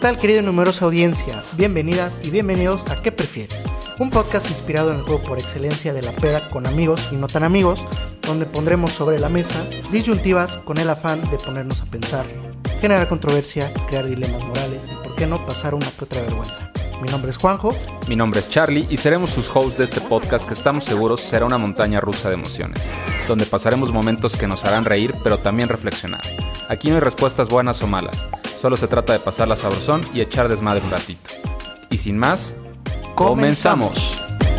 tal, querida y numerosa audiencia? Bienvenidas y bienvenidos a ¿Qué prefieres? Un podcast inspirado en el juego por excelencia de la peda con amigos y no tan amigos, donde pondremos sobre la mesa disyuntivas con el afán de ponernos a pensar, generar controversia, crear dilemas morales y, por qué no, pasar una que otra vergüenza. Mi nombre es Juanjo. Mi nombre es Charlie y seremos sus hosts de este podcast que estamos seguros será una montaña rusa de emociones, donde pasaremos momentos que nos harán reír pero también reflexionar. Aquí no hay respuestas buenas o malas, solo se trata de pasarla sabrosón y echar desmadre un ratito. Y sin más, ¡comenzamos!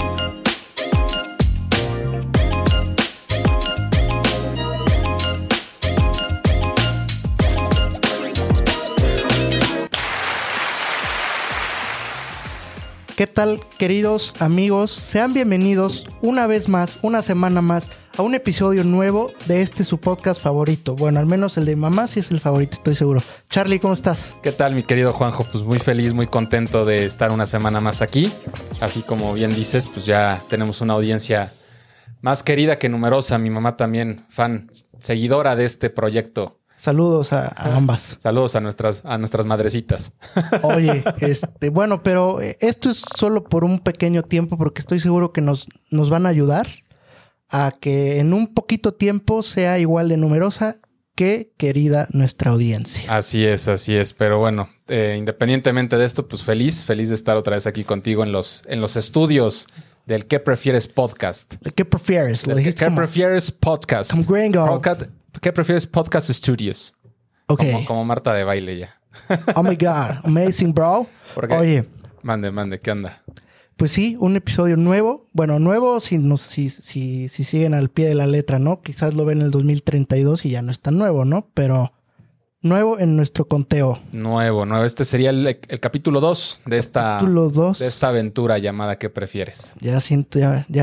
¿Qué tal, queridos amigos? Sean bienvenidos una vez más, una semana más, a un episodio nuevo de su podcast favorito. Bueno, al menos el de mamá sí es el favorito, estoy seguro. Charlie, ¿cómo estás? ¿Qué tal, mi querido Juanjo? Pues muy feliz, muy contento de estar una semana más aquí. Así como bien dices, pues ya tenemos una audiencia más querida que numerosa. Mi mamá también, fan, seguidora de este proyecto. Saludos a ambas. Saludos a nuestras madrecitas. Oye, bueno, pero esto es solo por un pequeño tiempo porque estoy seguro que nos van a ayudar a que en un poquito tiempo sea igual de numerosa que querida nuestra audiencia. Así es. Pero bueno, independientemente de esto, pues feliz de estar otra vez aquí contigo en los ¿Qué estudios del ¿Qué prefieres podcast? ¿Qué prefieres? Del ¿Qué prefieres podcast? Como gringo. ¿Qué prefieres podcast studios? Ok. Como Marta de baile ya. Oh my God. Amazing, bro. Oye. Mande, ¿qué onda? Pues sí, un episodio nuevo. Bueno, nuevo si siguen al pie de la letra, ¿no? Quizás lo ven en el 2032 y ya no es tan nuevo, ¿no? Pero nuevo en nuestro conteo. Nuevo. Este sería el capítulo 2 de esta aventura llamada ¿Qué prefieres? Ya siento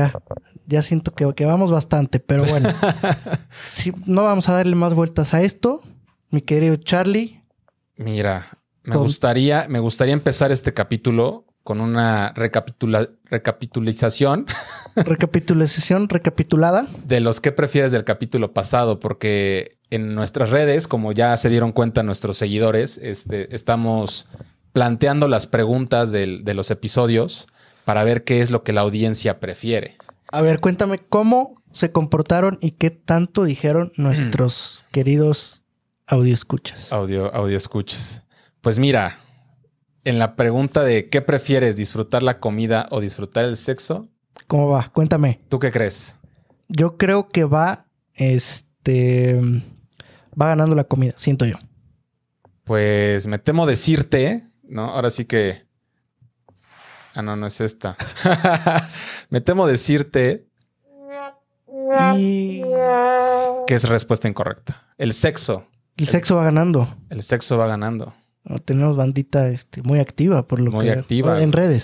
que vamos bastante, pero bueno. Sí, no vamos a darle más vueltas a esto, mi querido Charlie. Mira, me gustaría empezar este capítulo con una recapitulación. Recapitulada. De los ¿Qué prefieres? Del capítulo pasado, porque en nuestras redes, como ya se dieron cuenta nuestros seguidores, estamos planteando las preguntas de los episodios para ver qué es lo que la audiencia prefiere. A ver, cuéntame cómo se comportaron y qué tanto dijeron nuestros queridos audioescuchas. Audioescuchas. Pues mira, en la pregunta de ¿qué prefieres? ¿Disfrutar la comida o disfrutar el sexo? ¿Cómo va? Cuéntame. ¿Tú qué crees? Yo creo que va ganando la comida, siento yo. Pues me temo decirte, ¿no? Ahora sí que... no es esta. Me temo decirte que es respuesta incorrecta. El sexo. El sexo va ganando. El sexo va ganando. No, tenemos bandita muy activa, por lo que... Muy activa. En redes.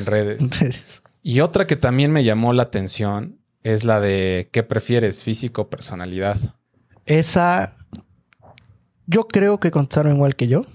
Y otra que también me llamó la atención es la de ¿qué prefieres? ¿Físico o personalidad? Esa... Yo creo que contestaron igual que yo.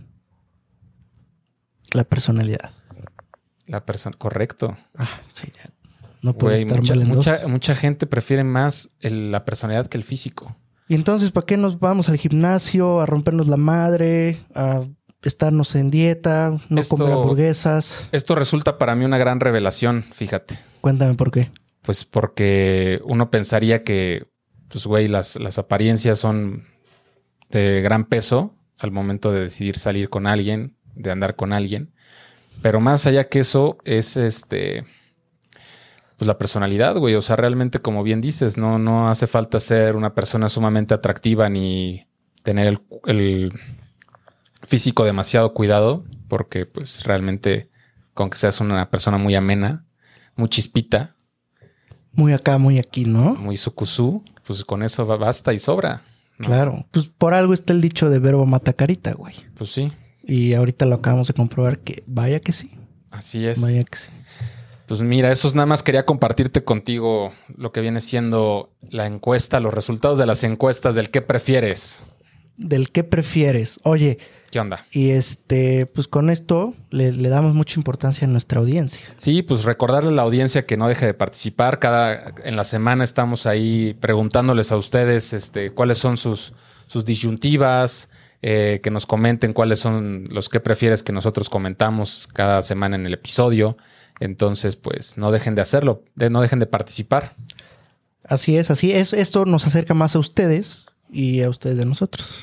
La personalidad. Correcto. Sí, ya. No puede estar mal en dos. Mucha gente prefiere más la personalidad que el físico. Y entonces, ¿para qué nos vamos al gimnasio? A rompernos la madre, a estarnos en dieta, comer hamburguesas. Esto resulta para mí una gran revelación, fíjate. Cuéntame por qué. Pues porque uno pensaría que, pues güey, las apariencias son de gran peso al momento de decidir salir con alguien, de andar con alguien. Pero más allá que eso es pues la personalidad, güey. O sea, realmente, como bien dices, no hace falta ser una persona sumamente atractiva ni tener el físico demasiado cuidado, porque pues realmente con que seas una persona muy amena, muy chispita, muy acá, muy aquí, ¿no? Muy sucusú, pues con eso basta y sobra, ¿no? Claro, pues por algo está el dicho de verbo mata carita, güey. Pues sí. Y ahorita lo acabamos de comprobar que vaya que sí. Así es. Vaya que sí. Pues mira, eso es nada más quería compartirte contigo lo que viene siendo la encuesta, los resultados de las encuestas del ¿qué prefieres? Del ¿qué prefieres? Oye. ¿Qué onda? Y pues con esto le damos mucha importancia a nuestra audiencia. Sí, pues recordarle a la audiencia que no deje de participar. En la semana estamos ahí preguntándoles a ustedes cuáles son sus disyuntivas, que nos comenten cuáles son los que prefieres que nosotros comentamos cada semana en el episodio. Entonces, pues no dejen de hacerlo, no dejen de participar. Así es, así es. Esto nos acerca más a ustedes y a ustedes de nosotros.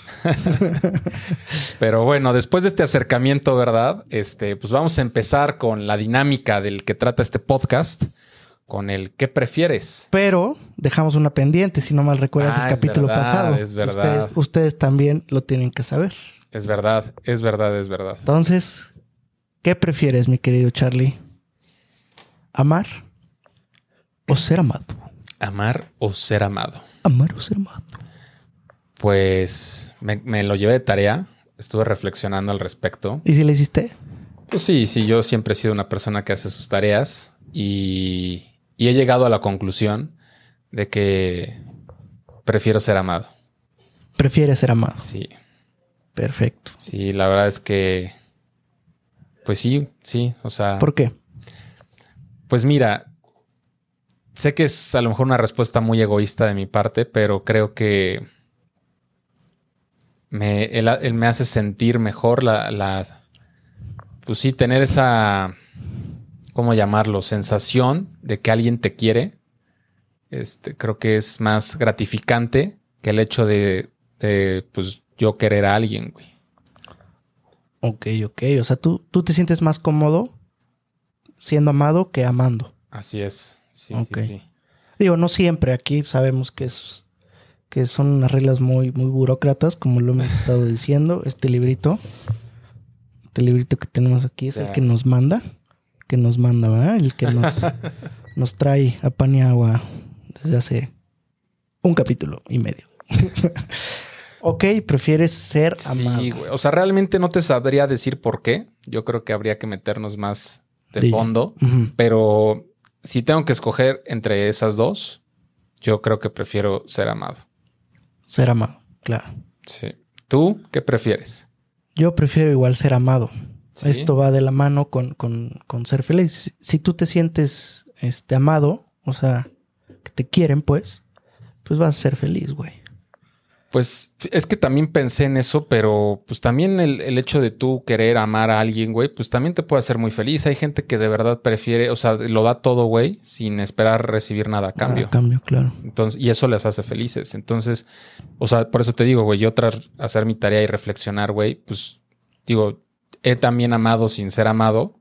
Pero bueno, después de este acercamiento, ¿verdad? Pues vamos a empezar con la dinámica del que trata este podcast, con el ¿qué prefieres? Pero dejamos una pendiente, si no mal recuerdas el capítulo pasado. Es verdad. Ustedes también lo tienen que saber. Es verdad, es verdad, es verdad. Entonces, ¿qué prefieres, mi querido Charlie? ¿Amar o ser amado? ¿Amar o ser amado? ¿Amar o ser amado? Pues me lo llevé de tarea. Estuve reflexionando al respecto. ¿Y si le hiciste? Pues sí, yo siempre he sido una persona que hace sus tareas y he llegado a la conclusión de que prefiero ser amado. ¿Prefieres ser amado? Sí. Perfecto. Sí, la verdad es que... Pues sí, o sea... ¿Por qué? Pues mira, sé que es a lo mejor una respuesta muy egoísta de mi parte, pero creo que él me hace sentir mejor pues sí, tener esa, ¿cómo llamarlo? Sensación de que alguien te quiere. Creo que es más gratificante que el hecho de pues yo querer a alguien, güey. Ok. O sea, tú te sientes más cómodo siendo amado que amando. Así es. Sí, okay. Sí. Digo, no siempre. Aquí sabemos que son unas reglas muy, muy burócratas, como lo hemos estado diciendo. Este librito que tenemos aquí es el que nos manda. ¿Verdad? El que nos trae a pan y agua desde hace un capítulo y medio. Ok, prefieres ser amado. Sí, güey. O sea, realmente no te sabría decir por qué. Yo creo que habría que meternos más de fondo. Uh-huh. Pero si tengo que escoger entre esas dos, yo creo que prefiero ser amado. Ser amado, claro. Sí. ¿Tú qué prefieres? Yo prefiero igual ser amado. ¿Sí? Esto va de la mano con ser feliz. Si tú te sientes amado, o sea, que te quieren, pues vas a ser feliz, güey. Pues es que también pensé en eso, pero pues también el hecho de tú querer amar a alguien, güey, pues también te puede hacer muy feliz. Hay gente que de verdad prefiere, o sea, lo da todo, güey, sin esperar recibir nada a cambio. Nada a cambio, claro. Entonces, y eso les hace felices. Entonces, o sea, por eso te digo, güey, yo tras hacer mi tarea y reflexionar, güey, pues digo, he también amado sin ser amado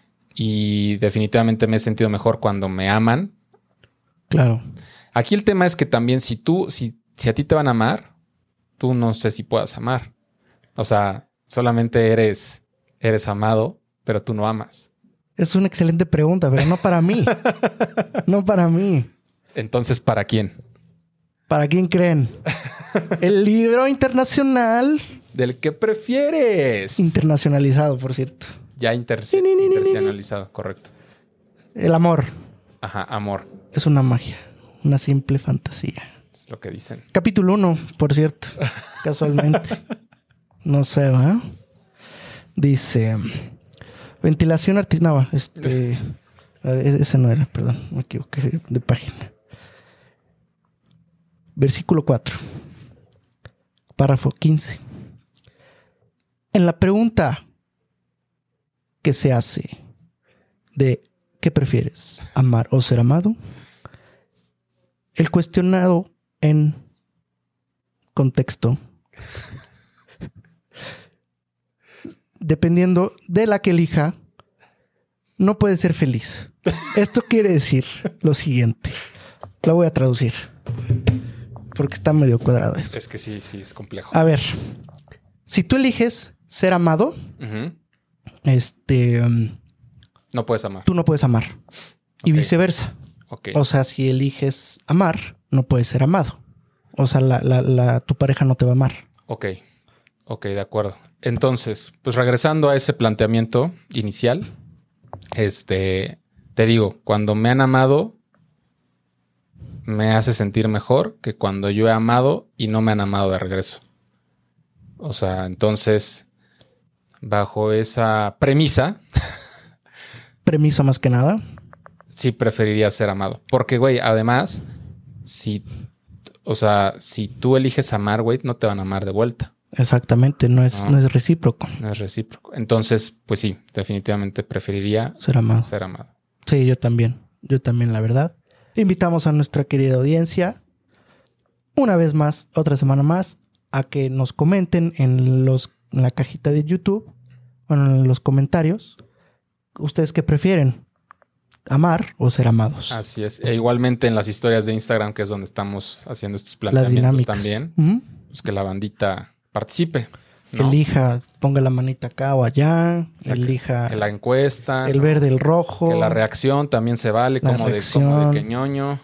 y definitivamente me he sentido mejor cuando me aman. Claro. Aquí el tema es que también si a ti te van a amar, tú no sé si puedas amar. O sea, solamente eres amado, pero tú no amas. Es una excelente pregunta, pero no para mí. No para mí. Entonces, ¿para quién? ¿Para quién creen? El libro internacional. ¿Del que prefieres? Internacionalizado, por cierto. Ya internacionalizado, correcto. El amor. Ajá, amor. Es una magia, una simple fantasía. Es lo que dicen. Capítulo 1, por cierto. Casualmente. No sé, ¿verdad? Dice... Ventilación artificial. No, ese no era, perdón. Me equivoqué de página. Versículo 4. Párrafo 15. En la pregunta que se hace de ¿qué prefieres? ¿Amar o ser amado? El cuestionado en contexto, dependiendo de la que elija, no puede ser feliz. Esto quiere decir lo siguiente. Lo voy a traducir. Porque está medio cuadrado eso. Es que sí, es complejo. A ver. Si tú eliges ser amado, uh-huh. No puedes amar. Tú no puedes amar. Okay. Y viceversa. Okay. O sea, si eliges amar, no puedes ser amado. O sea, tu pareja no te va a amar. Ok, de acuerdo. Entonces, pues regresando a ese planteamiento inicial, te digo, cuando me han amado, me hace sentir mejor que cuando yo he amado y no me han amado de regreso. O sea, entonces, bajo esa premisa... Premisa más que nada. Sí, preferiría ser amado. Porque, güey, además, si tú eliges amar, güey, no te van a amar de vuelta. Exactamente, no es recíproco. No es recíproco. Entonces, pues sí, definitivamente preferiría Ser amado. ser amado. Sí, yo también, la verdad. Invitamos a nuestra querida audiencia, una vez más, otra semana más, a que nos comenten en la cajita de YouTube, bueno, en los comentarios, ¿ustedes qué prefieren? ¿Amar o ser amados? Así es. E igualmente en las historias de Instagram, que es donde estamos haciendo estos Las planteamientos dinámicas. también, Ujú. pues que la bandita participe, Que ¿no? elija, ponga la manita acá o allá, elija Que la encuesta, el ¿no? verde, el rojo. Que la reacción también se vale, La como de reacción. que ñoño.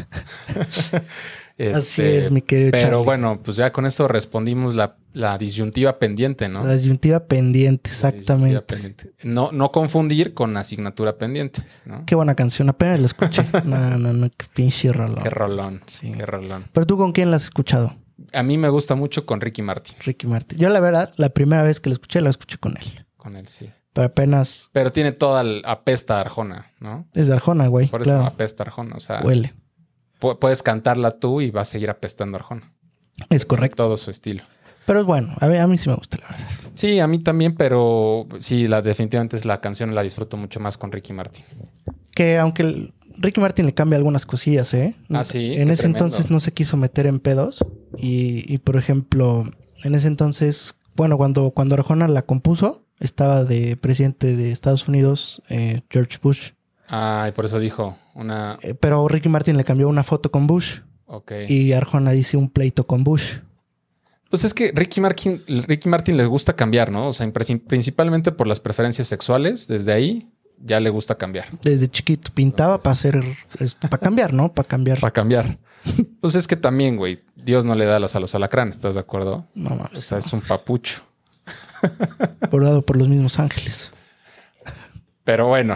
Así es, mi querido Pero Charlie. bueno, pues ya con eso respondimos la disyuntiva pendiente, ¿no? La disyuntiva pendiente, La exactamente. disyuntiva pendiente. No confundir con asignatura pendiente, ¿no? Qué buena canción, apenas la escuché. No, qué pinche rolón. Qué rolón, Sí. qué rolón. Pero tú, ¿con quién la has escuchado? A mí me gusta mucho con Ricky Martin. Ricky Martin. Yo, la verdad, la primera vez que la escuché con él. Con él, sí. Pero apenas Pero tiene toda apesta a Arjona, ¿no? es de Arjona, güey. Por eso Claro. apesta a Arjona. O sea, Huele. puedes cantarla tú y va a seguir apestando a Arjona. Es correcto. Todo su estilo. Pero es bueno. A mí sí me gusta, la verdad. Sí, a mí también, pero sí, definitivamente es la canción, la disfruto mucho más con Ricky Martin. Que aunque Ricky Martin le cambia algunas cosillas, ¿eh? Ah, sí, En qué ese tremendo. entonces no se quiso meter en pedos. Y por ejemplo, en ese entonces, bueno, cuando Arjona la compuso, estaba de presidente de Estados Unidos, George Bush. Ah, y por eso dijo una... Pero Ricky Martin le cambió una foto con Bush. Ok. Y Arjona dice un pleito con Bush. Pues es que Ricky Martin les gusta cambiar, ¿no? O sea, principalmente por las preferencias sexuales. Desde ahí ya le gusta cambiar. Desde chiquito pintaba para cambiar, ¿no? Para cambiar. Para cambiar. Pues es que también, güey, Dios no le da alas a los alacranes, ¿estás de acuerdo? No O mames. sea, es un papucho. Bordado por los mismos ángeles. Pero bueno.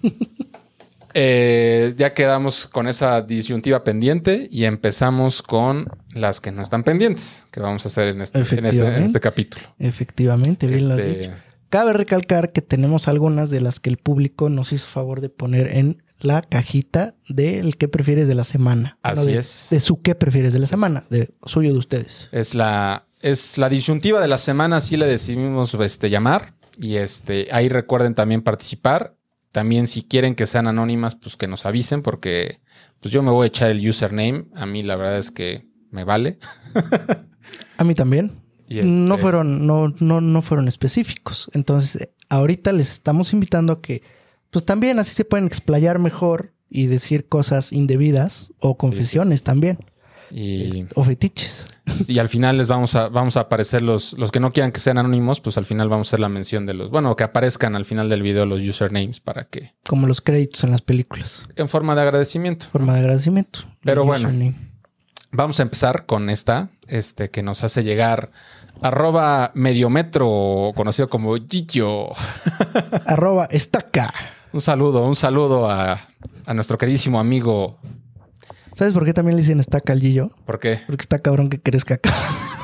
Ya quedamos con esa disyuntiva pendiente y empezamos con las que no están pendientes, que vamos a hacer en este capítulo. Efectivamente, bien lo has dicho. Cabe recalcar que tenemos algunas de las que el público nos hizo favor de poner en la cajita del qué prefieres de la semana. Así es. De su qué prefieres de la semana, de suyo de ustedes. Es la disyuntiva de la semana, así le decidimos llamar. Y ahí recuerden también participar. También si quieren que sean anónimas, pues que nos avisen, porque pues yo me voy a echar el username. A mí la verdad es que me vale. A mí también. Y no fueron específicos. Entonces, ahorita les estamos invitando a que, pues también así se pueden explayar mejor y decir cosas indebidas o confesiones también. O fetiches. Y al final les vamos a aparecer los que no quieran que sean anónimos, pues al final vamos a hacer la mención de que aparezcan al final del video los usernames para que... Como los créditos en las películas. En forma de agradecimiento. Forma de agradecimiento. Pero bueno, vamos a empezar con esta, que nos hace llegar @mediometro, conocido como Gillo. @estaca. Un saludo a nuestro queridísimo amigo. ¿Sabes por qué también le dicen estaca al Gillo? ¿Por qué? Porque está cabrón que crezca acá.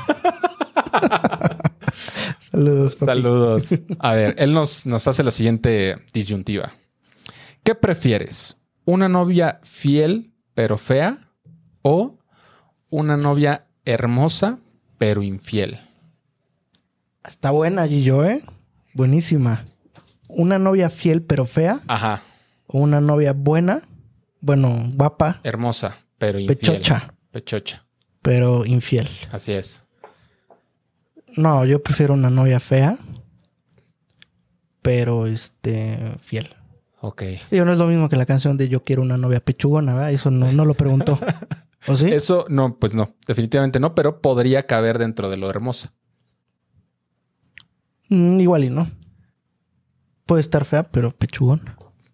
Saludos, papi. Saludos. A ver, él nos hace la siguiente disyuntiva. ¿Qué prefieres? ¿Una novia fiel pero fea? ¿O una novia hermosa pero infiel? Está buena, Gillo, ¿eh? Buenísima. ¿Una novia fiel pero fea? Ajá. ¿O una novia buena? Bueno, guapa. Hermosa, pero infiel. Pechocha. Pero infiel. Así es. No, yo prefiero una novia fea, pero fiel. Ok. Digo, no es lo mismo que la canción de Yo quiero una novia pechugona, ¿verdad? Eso no lo preguntó. ¿O sí? Eso no, pues no. Definitivamente no, pero podría caber dentro de lo hermosa. Igual y no. Puede estar fea, pero pechugona.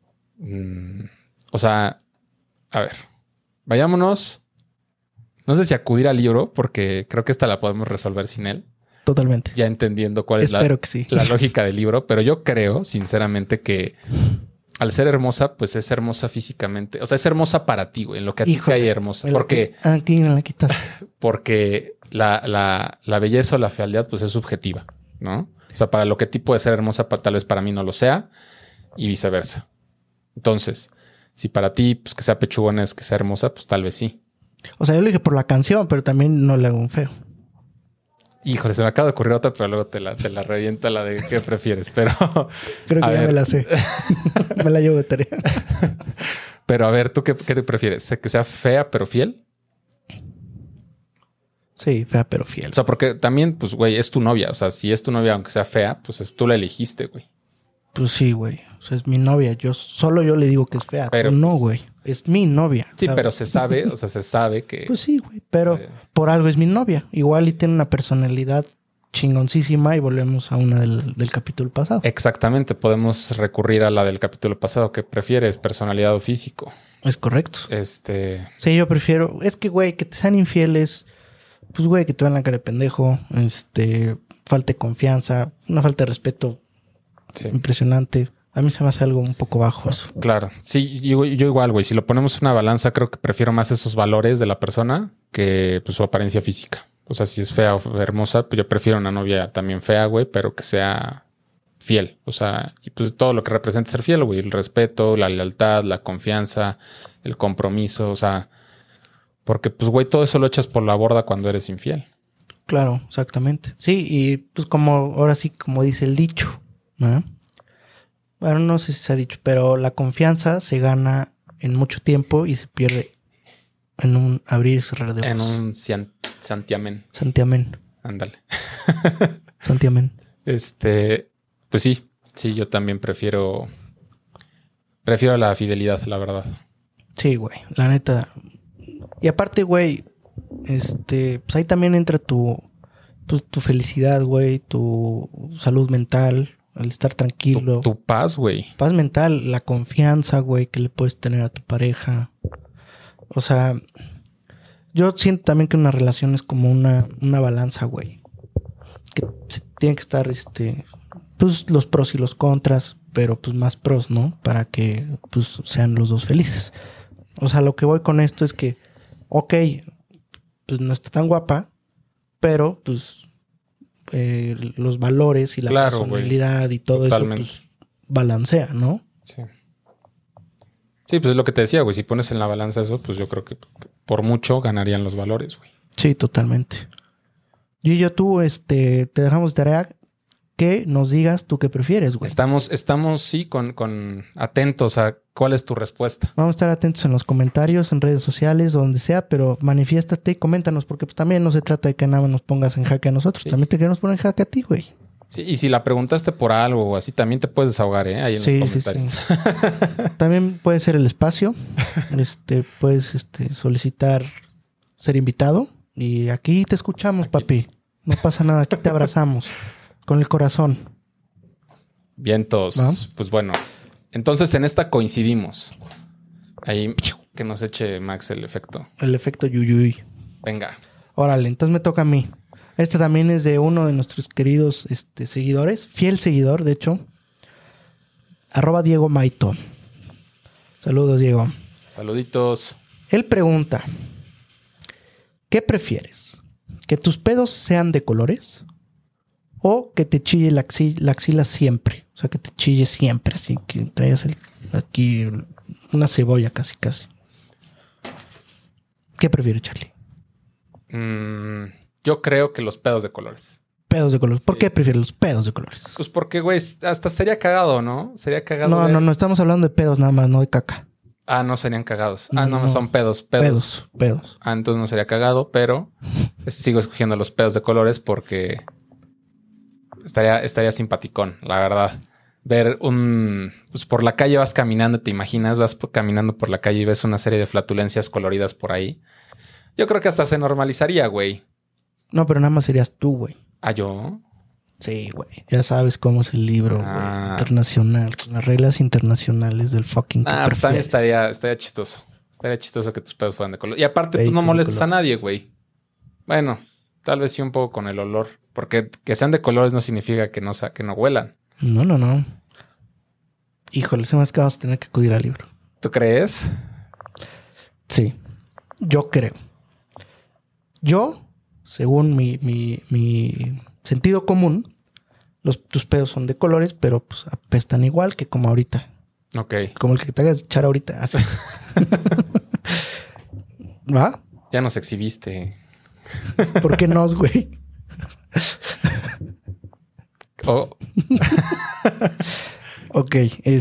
O sea, a ver, vayámonos. No sé si acudir al libro, porque creo que esta la podemos resolver sin él. Totalmente. Ya entendiendo cuál es Espero que sí. la lógica del libro. Pero yo creo, sinceramente, que al ser hermosa, pues es hermosa físicamente. O sea, es hermosa para ti, güey. En lo que a ti cae hermosa. Porque aquí me la quitas. Porque la belleza o la fealdad, pues es subjetiva, ¿no? O sea, para lo que a ti puede ser hermosa, tal vez para mí no lo sea. Y viceversa. Entonces, si para ti, pues que sea pechugona es que sea hermosa, pues tal vez sí. O sea, yo lo dije por la canción, pero también no le hago un feo. Híjole, se me acaba de ocurrir otra, pero luego te la revienta la de qué prefieres. Pero creo que ya me la sé. Me la llevo de tarea. Pero a ver, ¿tú qué te prefieres? ¿Que sea fea pero fiel? Sí, fea pero fiel. O sea, porque también, pues, güey, es tu novia. O sea, si es tu novia, aunque sea fea, pues tú la elegiste, güey. Pues sí, güey. O sea, es mi novia. Solo yo le digo que es fea. Pero no, güey. Es mi novia. Sí, ¿sabes? Pero se sabe, o sea, se sabe que... Pues sí, güey. Pero por algo es mi novia. Igual y tiene una personalidad chingoncísima y volvemos a una del capítulo pasado. Exactamente. Podemos recurrir a la del capítulo pasado. ¿Qué prefieres? ¿Personalidad o físico? Es correcto. Sí, yo prefiero... Es que, güey, que te sean infieles... Pues, güey, que te vean la cara de pendejo. Falta de confianza. Una falta de respeto impresionante. A mí se me hace algo un poco bajo eso. Claro. Sí, yo igual, güey. Si lo ponemos en una balanza, creo que prefiero más esos valores de la persona que pues, su apariencia física. O sea, si es fea o hermosa, pues yo prefiero una novia también fea, güey, pero que sea fiel. O sea, y pues todo lo que representa ser fiel, güey. El respeto, la lealtad, la confianza, el compromiso. O sea, porque pues, güey, todo eso lo echas por la borda cuando eres infiel. Claro, exactamente. Sí, y pues ahora sí, como dice el dicho, ¿no? Bueno, no sé si se ha dicho, pero la confianza se gana en mucho tiempo y se pierde en un abrir y cerrar de ojos. En un santiamén. Santiamén. Ándale. Santiamén. Pues sí, yo también prefiero la fidelidad, la verdad. Sí, güey, la neta. Y aparte, güey, pues ahí también entra tu felicidad, güey, tu salud mental. Al estar tranquilo. Tu paz, güey. Paz mental, la confianza, güey, que le puedes tener a tu pareja. O sea, yo siento también que una relación es como una balanza, güey. Que tiene que estar, pues los pros y los contras, pero pues más pros, ¿no? Para que, pues, sean los dos felices. O sea, lo que voy con esto es que, ok, pues no está tan guapa, pero, pues, los valores y la personalidad, güey, y todo totalmente. Eso pues, balancea, ¿no? Sí, pues es lo que te decía, güey. Si pones en la balanza eso, pues yo creo que por mucho ganarían los valores, güey. Sí, totalmente. Gillo, tú, te dejamos tarea que nos digas tú qué prefieres, güey. Estamos sí, con atentos a cuál es tu respuesta. Vamos a estar atentos en los comentarios, en redes sociales, donde sea, pero manifiéstate y coméntanos, porque pues, también no se trata de que nada más nos pongas en jaque a nosotros, sí. También te queremos poner en jaque a ti, güey. Sí, y si la preguntaste por algo o así, también te puedes desahogar, ahí en los comentarios. Sí. También puede ser el espacio. Puedes solicitar ser invitado. Y aquí te escuchamos, papi. No pasa nada, aquí te abrazamos. Con el corazón. Vientos. ¿Ah? Pues bueno. Entonces en esta coincidimos. Ahí que nos eche Max el efecto. El efecto yuyuy. Venga. Órale, entonces me toca a mí. Este también es de uno de nuestros queridos seguidores. Fiel seguidor, de hecho. @Diego Maito. Saludos, Diego. Saluditos. Él pregunta: ¿qué prefieres? ¿Que tus pedos sean de colores? ¿O que te chille la axila siempre? O sea, que te chille siempre, así que traigas aquí una cebolla casi. ¿Qué prefieres, Charlie? Yo creo que los pedos de colores. Pedos de colores. ¿Por qué prefieres los pedos de colores? Pues porque, güey, hasta sería cagado, ¿no? Sería cagado. No, estamos hablando de pedos nada más, no de caca. No serían cagados. No, son pedos. Pedos. Entonces no sería cagado, pero sigo escogiendo los pedos de colores porque estaría simpaticón, la verdad. Ver pues por la calle vas caminando, te imaginas, vas caminando por la calle y ves una serie de flatulencias coloridas por ahí. Yo creo que hasta se normalizaría, güey. No, pero nada más serías tú, güey. ¿Yo? Sí, güey. Ya sabes cómo es el libro, güey. Internacional. Con las reglas internacionales del fucking... Pero también estaría chistoso. Estaría chistoso que tus pedos fueran de color. Y aparte, pues no molestes a nadie, güey. Bueno, tal vez sí un poco con el olor. Porque que sean de colores no significa que no huelan. No. Híjole, se me hace que vamos a tener que acudir al libro. ¿Tú crees? Sí. Yo creo. Yo, según mi sentido común, tus pedos son de colores, pero pues apestan igual que como ahorita. Ok. Como el que te hagas echar ahorita. Así. ¿Va? Ya nos exhibiste. ¿Por qué no, güey? Oh, Ok,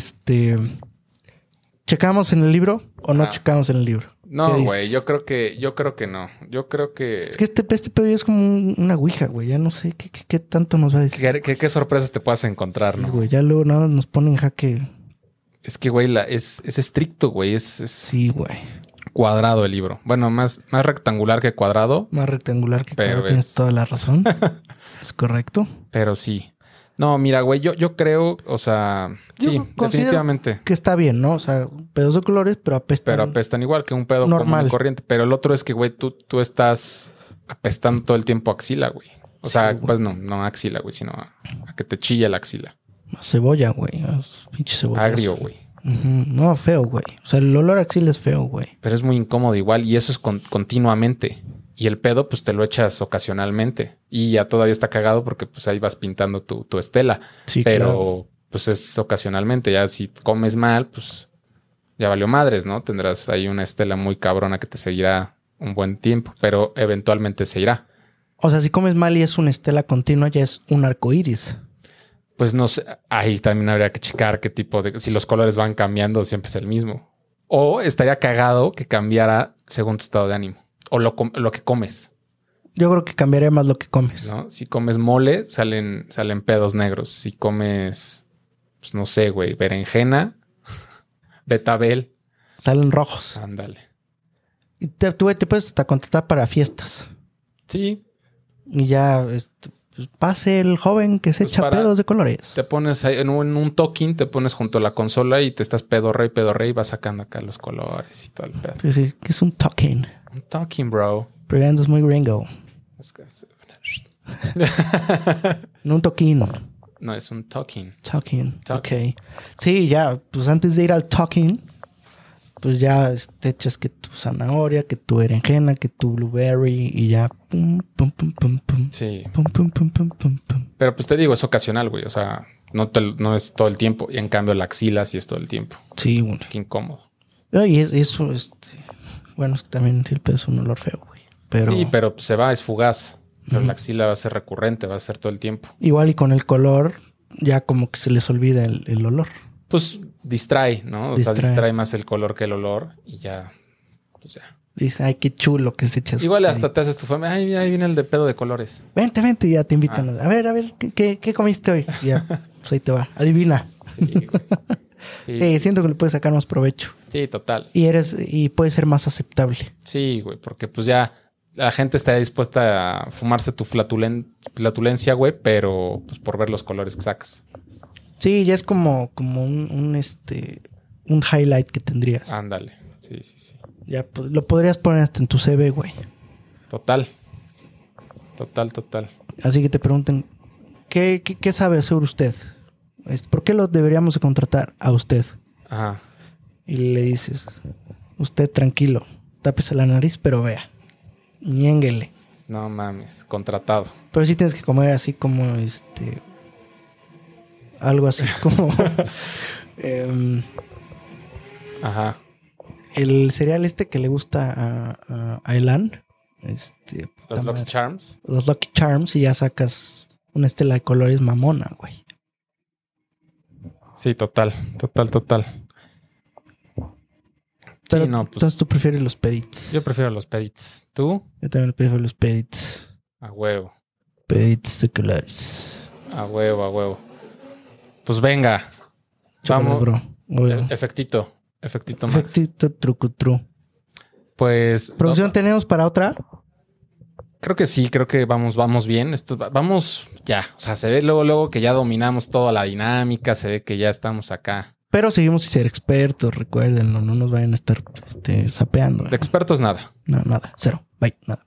¿checamos en el libro o no Ah. checamos en el libro? ¿Qué no, dices? güey. Yo creo que no. Yo creo que... Es que este pedo ya es como una ouija, güey. Ya no sé qué tanto nos va a decir. ¿Qué sorpresas te puedas encontrar, Sí, no? güey, ya luego nada más nos pone en jaque. Es que, güey, es estricto, güey. Es Sí, güey. cuadrado el libro. Bueno, más rectangular que cuadrado, Más rectangular que Pero claro, tienes es- toda la razón. Es correcto. pero sí. No, mira, güey, yo creo, o sea, Yo sí, considero definitivamente. que está bien, ¿no? O sea, pedos de colores, pero apestan. Pero apestan igual que un pedo Normal. común y corriente. Pero el otro es que, güey, tú estás apestando todo el tiempo axila, güey. O sea, Sí, güey. pues no axila, güey, sino a que te chille la axila. Cebolla, güey. Pinche cebolla. Agrio, güey. No, feo, güey. O sea, el olor a axila es feo, güey. Pero es muy incómodo igual y eso es continuamente. Y el pedo, pues te lo echas ocasionalmente. Y ya todavía está cagado porque pues ahí vas pintando tu estela. Sí, Pero claro. pues es ocasionalmente. Ya si comes mal, pues ya valió madres, ¿no? Tendrás ahí una estela muy cabrona que te seguirá un buen tiempo, pero eventualmente se irá. O sea, si comes mal y es una estela continua, ya es un arco iris. Pues no sé, ahí también habría que checar qué tipo de... Si los colores van cambiando, siempre es el mismo. O estaría cagado que cambiara según tu estado de ánimo. O lo que comes, Yo creo que cambiaría más lo que comes. ¿no? Si comes mole, salen pedos negros. Si comes, pues no sé, güey, berenjena, betabel, Salen rojos. ándale. Y te puedes hasta contratar para fiestas. Sí. Y ya pues, pase el joven que se Pues echa para- pedos de colores. Te pones ahí en un talking, te pones junto a la consola y te estás pedo rey, y vas sacando acá los colores y todo el pedo. Es decir, que es un talking. Un talking, bro. Pero ya andas muy gringo. No un toquín. No, es un talking. Talking. Talking. Ok. Sí, ya, pues antes de ir al talking, pues ya te echas que tu zanahoria, que tu berenjena, que tu blueberry y ya. Pum, pum, pum, pum, pum. Sí. Pum, pum, pum, pum, pum, pum. Pero pues te digo, es ocasional, güey. O sea, no es todo el tiempo. Y en cambio la axila sí es todo el tiempo. Sí, bueno. Qué incómodo. Y eso, bueno, es que también sí el pedo es un olor feo, güey. Pero, Sí, pero pues, se va, es fugaz. Pero Ujú. la axila va a ser recurrente, va a ser todo el tiempo. igual y con el color, ya como que se les olvida el olor. Pues distrae, ¿no? O sea, Distrae. distrae más el color que el olor. Y ya, pues ya. Dice, ay, qué chulo que se echa su Igual hasta pedito. te haces tu familia. Ay, mira, ahí viene el de pedo de colores. Vente, y ya te invitan. Ah. A ver, ¿qué comiste hoy? Y ya, pues ahí te va. Adivina. Sí, güey. Sí, Sí, siento que le puedes sacar más provecho. sí, total. Y puede ser más aceptable. Sí, güey, porque pues ya la gente está dispuesta a fumarse tu flatulencia, güey, pero pues por ver los colores que sacas. Sí, ya es como un highlight que tendrías. Ándale. Sí, sí, sí. Ya pues, lo podrías poner hasta en tu CV, güey. Total. Total. Así que te pregunten, ¿qué sabe hacer usted? ¿Por qué lo deberíamos de contratar a usted? Ajá. Y le dices, usted tranquilo, tápese la nariz, pero vea. Ñénguele. No mames, contratado. Pero sí tienes que comer así como algo así como Ajá. el cereal que le gusta a Elan. Los puta Lucky madre. Charms. Los Lucky Charms y ya sacas una estela de colores mamona, güey. Sí, total. Pero Sí, no, pues entonces tú prefieres los pedits. yo prefiero los pedits. ¿Tú? Yo también prefiero los pedits. A huevo. Pedits de colores. A huevo. Pues venga. Chócalas, Vamos. bro. Obvio. Efectito Max. Efectito trucutru. Pues ¿Producción no, tenemos para otra? creo que sí, creo que vamos bien. Vamos ya. O sea, se ve luego que ya dominamos toda la dinámica, se ve que ya estamos acá. Pero seguimos sin ser expertos, recuerden, no nos vayan a estar sapeando. De expertos nada. No, nada, cero, bye, nada.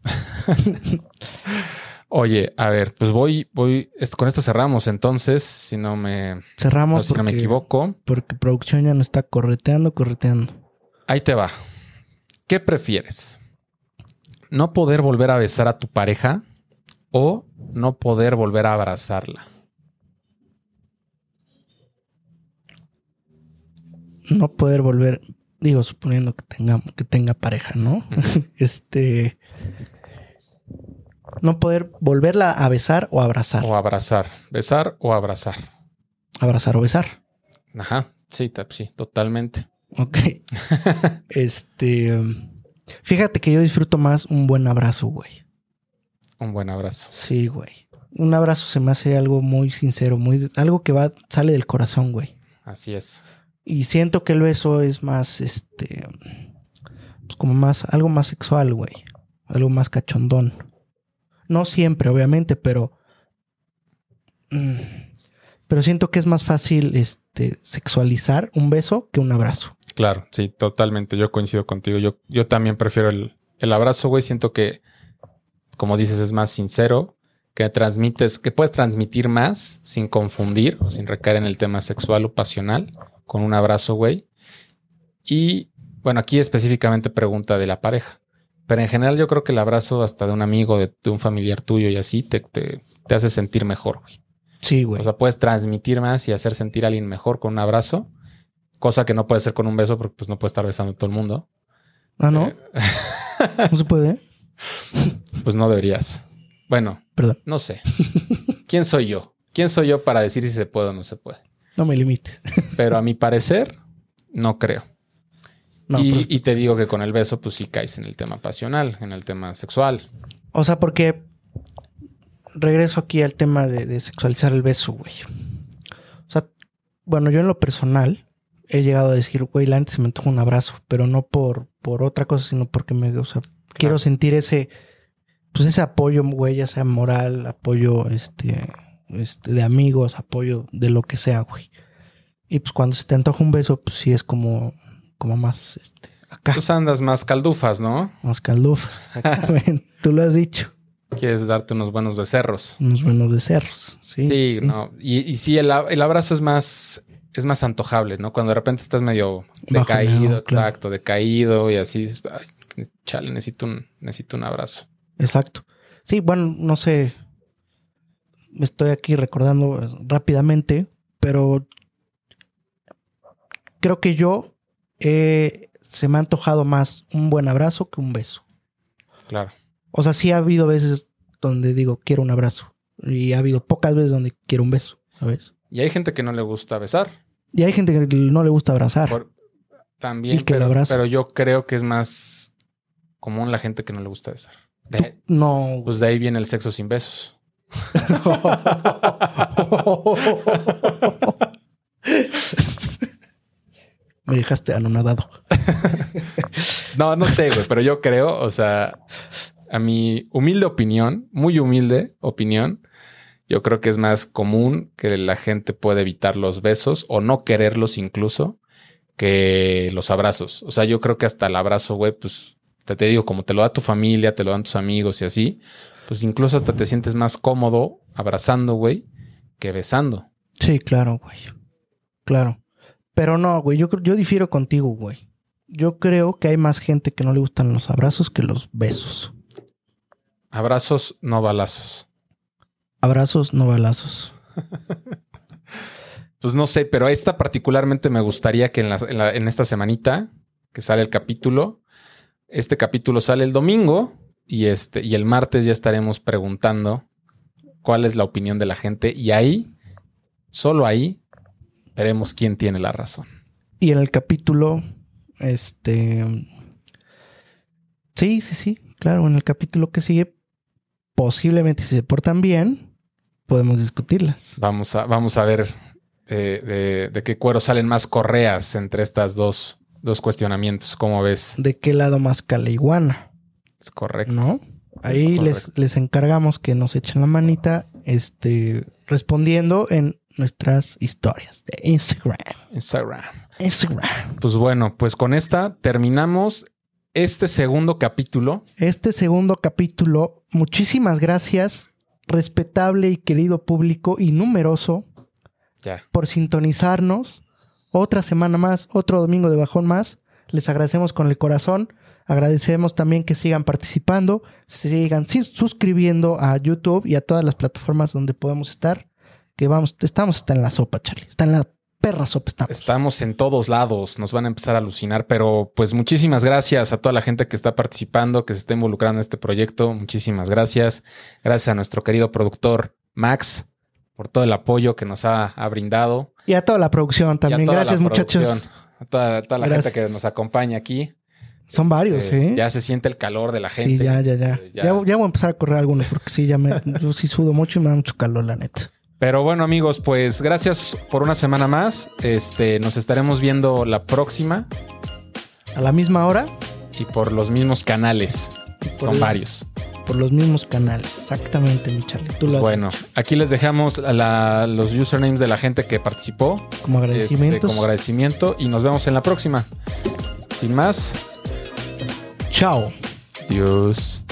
Oye, a ver, pues voy, con esto cerramos entonces, si no me Cerramos equivoco. porque producción ya no está correteando. Ahí te va. ¿Qué prefieres? ¿No poder volver a besar a tu pareja o no poder volver a abrazarla? No poder volver, digo, suponiendo que tenga pareja, ¿no? No poder volverla a besar o abrazar. O abrazar. Besar o abrazar. Abrazar o besar. Ajá. Sí, sí, totalmente. Ok. Fíjate que yo disfruto más un buen abrazo, güey. Un buen abrazo. Sí, güey. Un abrazo se me hace algo muy sincero, algo que sale del corazón, güey. Así es. Y siento que el beso es más, pues como algo más sexual, güey. Algo más cachondón. No siempre, obviamente, pero siento que es más fácil, sexualizar un beso que un abrazo. Claro, sí, totalmente. Yo coincido contigo. Yo también prefiero el abrazo, güey. Siento que, como dices, es más sincero, que puedes transmitir más sin confundir o sin recaer en el tema sexual o pasional con un abrazo, güey. Y, bueno, aquí específicamente pregunta de la pareja. Pero en general yo creo que el abrazo hasta de un amigo, de un familiar tuyo y así, te hace sentir mejor, güey. Sí, güey. O sea, puedes transmitir más y hacer sentir a alguien mejor con un abrazo. Cosa que no puede ser con un beso porque pues no puede estar besando a todo el mundo. Ah, ¿no? ¿No se puede? Pues no deberías. Bueno, perdón. No sé. ¿Quién soy yo? ¿Quién soy yo para decir si se puede o no se puede? No me limites. Pero a mi parecer, no creo. No, y te digo que con el beso, pues sí caes en el tema pasional, en el tema sexual. O sea, porque regreso aquí al tema de sexualizar el beso, güey. O sea, bueno, yo en lo personal he llegado a decir, güey, la neta se me antoja un abrazo, pero no por otra cosa, sino porque quiero sentir ese apoyo, güey, ya sea moral, apoyo de amigos, apoyo de lo que sea, güey. Y pues cuando se te antoja un beso, pues sí es como más acá. Pues andas más caldufas, ¿no? Más caldufas, exactamente. Tú lo has dicho. Quieres darte unos buenos becerros. Unos buenos becerros, sí. Sí, no. Y sí, el abrazo es más antojable, ¿no? Cuando de repente estás medio decaído, bajoneado, exacto, claro. Decaído y así dices, ay, chale, necesito un abrazo. Exacto. Sí, bueno, no sé. Me estoy aquí recordando rápidamente, pero creo que se me ha antojado más un buen abrazo que un beso. Claro. O sea, sí ha habido veces donde digo, quiero un abrazo. Y ha habido pocas veces donde quiero un beso, ¿sabes? Y hay gente que no le gusta besar. Y hay gente que no le gusta abrazar. También, y que lo abraza. Pero yo creo que es más común la gente que no le gusta besar. No. Pues de ahí viene el sexo sin besos. Me dejaste anonadado. No sé, güey, pero yo creo, o sea, a mi humilde opinión, muy humilde opinión, yo creo que es más común que la gente pueda evitar los besos o no quererlos incluso que los abrazos. O sea, yo creo que hasta el abrazo, güey, pues te digo, como te lo da tu familia, te lo dan tus amigos y así, pues incluso hasta te sientes más cómodo abrazando, güey, que besando. Sí, claro, güey. Claro. Pero no, güey, yo difiero contigo, güey. Yo creo que hay más gente que no le gustan los abrazos que los besos. Abrazos, no balazos. Abrazos, no balazos. Pues no sé, pero esta particularmente me gustaría que en esta semanita que sale el capítulo, este capítulo sale el domingo y el martes ya estaremos preguntando cuál es la opinión de la gente y ahí, solo ahí, veremos quién tiene la razón. Y en el capítulo, sí, claro, en el capítulo que sigue, posiblemente si se portan bien, podemos discutirlas. Vamos a ver de qué cuero salen más correas entre estas dos cuestionamientos. ¿Cómo ves? ¿De qué lado más caliguana? Es correcto. ¿No? Ahí les encargamos que nos echen la manita respondiendo en nuestras historias de Instagram. Pues bueno, pues con esta terminamos este segundo capítulo. Muchísimas gracias, respetable y querido público y numeroso, por sintonizarnos. Otra semana más, otro domingo de bajón más. Les agradecemos con el corazón. Agradecemos también que sigan participando, sigan suscribiendo a YouTube y a todas las plataformas donde podemos estar. Que estamos hasta en la sopa, Charlie. Está en la perra sopa estamos. Estamos en todos lados, nos van a empezar a alucinar, pero pues muchísimas gracias a toda la gente que está participando, que se está involucrando en este proyecto. Muchísimas gracias. Gracias a nuestro querido productor Max por todo el apoyo que nos ha brindado. Y a toda la producción también. Gracias, muchachos. A toda la gente que nos acompaña aquí. Son varios, Ya se siente el calor de la gente. Sí, ya voy a empezar a correr algunos porque sí, yo sí sudo mucho y me da mucho calor, la neta. Pero bueno, amigos, pues gracias por una semana más. Nos estaremos viendo la próxima. A la misma hora. Y por los mismos canales. Son varios. Por los mismos canales. Exactamente, mi Charlie. Bueno, aquí les dejamos los usernames de la gente que participó. Como agradecimientos. Como agradecimiento. Y nos vemos en la próxima. Sin más. Chao. Adiós.